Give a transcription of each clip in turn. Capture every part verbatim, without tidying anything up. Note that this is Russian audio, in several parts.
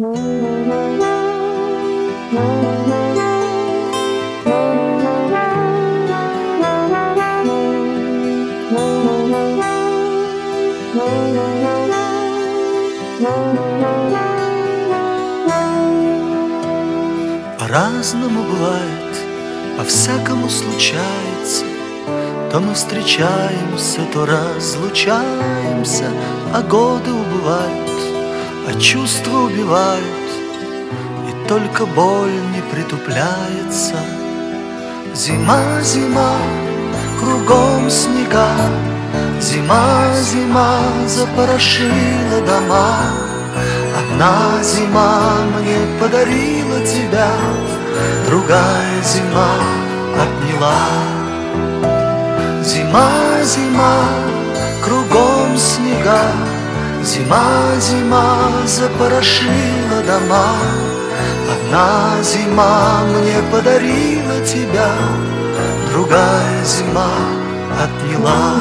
По-разному бывает, по-всякому случается. То мы встречаемся, то разлучаемся, а годы убывают, а чувства убивают, и только боль не притупляется. Зима, зима, кругом снега, зима, зима запорошила дома. Одна зима мне подарила тебя, другая зима отняла. Зима, зима, кругом снега, зима, зима запорошила дома. Одна зима мне подарила тебя, другая зима отняла.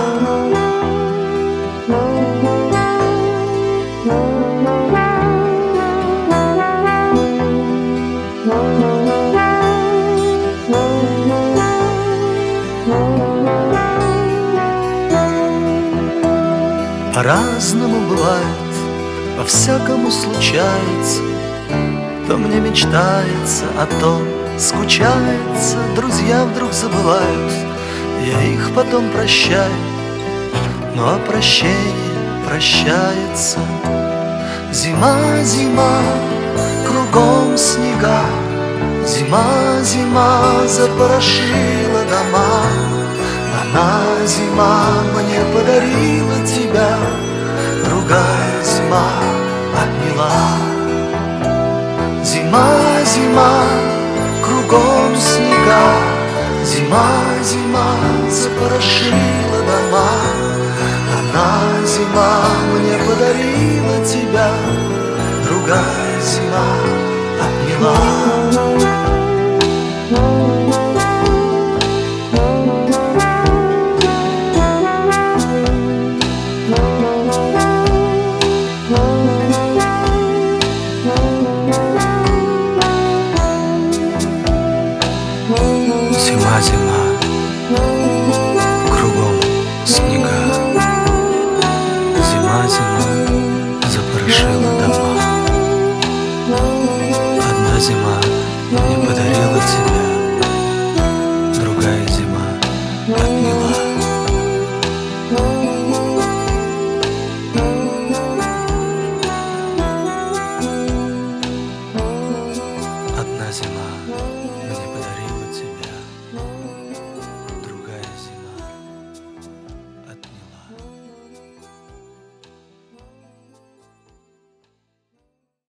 По-разному бывает, по-всякому случается. То мне мечтается, а то скучается. Друзья вдруг забывают, я их потом прощаю, ну а прощение прощается. Зима, зима, кругом снега, зима, зима запорошила дома. Одна зима мне подарила тебя, другая зима отняла. Зима, зима, кругом снега, зима, зима запорошила дома. Одна зима мне подарила тебя, другая зима отняла. Зима, зима, кругом снега, зима, зима запорошила дома. Одна зима мне подарила тебя,